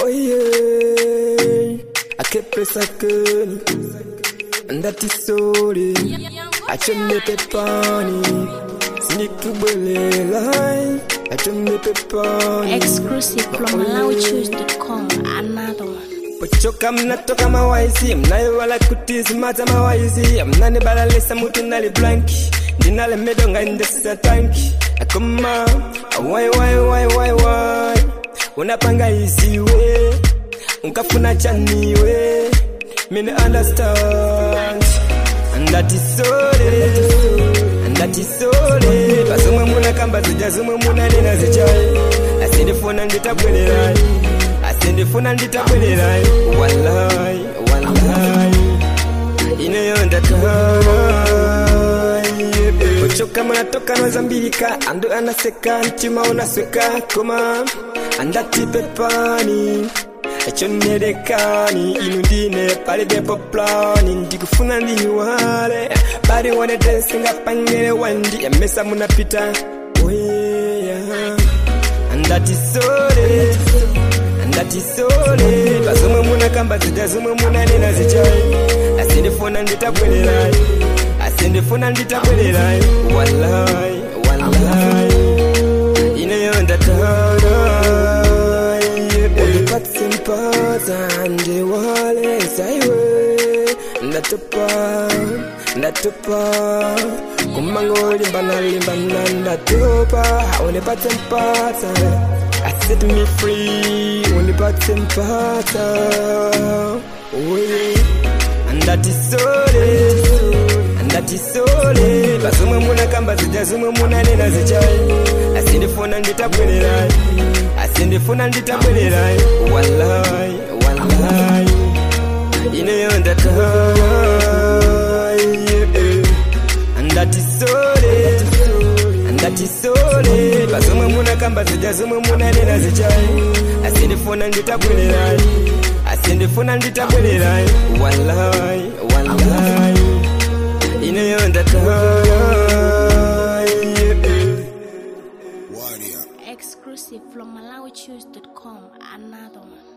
Oh yeah, I keep pressing, and that is sorry. I turn the pepani, sneak to belly line. I turn the pepani. Exclusive from MalawiChoose.com. Another one. Pochoka mnatoka mawaizi, mnayo wala kutizi mata mawaizi. Mnani balalesa mutu nali blanki, dinale medonga indesa tanki. Akoma, why. Unapanga isiwe, unkafuna chaniwe. Mini understand, and that is sorry, and that is sorry. Basumwe muna kamba zija, sumwe muna nina zijai. I send the phone and get up with it right. I send the phone and get up with it right. Wallahi, inayonda kuchoka mnatoka Mozambika, ando anaseka, nchima unasweka, koma andati pepani echonedekani, inundine pali depo plani, ndikufuna ndiwale, bari wane dancing apangere wandi, ya mesa munapita, oh yeah, and that is sorry, and that is sorry, basumwe muna kamba zija, sumwe muna nina zijai, I send the phone and get up with it right, I send the phone and get up with it right, wallahi, inayonda and the wall is highway. Ndatupa kumango limba ndatupa only button pata. I set me free only button pata. Oh yeah, and that is sorry, and that is sorry. Basumwe muna kamba zija, sumwe muna nina zijai. I see the phone and get up with it right. I send the phone and get up with it right. Wallahi, inayonda and that is sorry, and that is sorry. Basumwe muna kamba zija, sumwe muna nina zijai. I send the phone and get up with it right. I send the phone and get up with it right. Wallahi, inayonda Exclusive from MalawiChoose.com. Another one.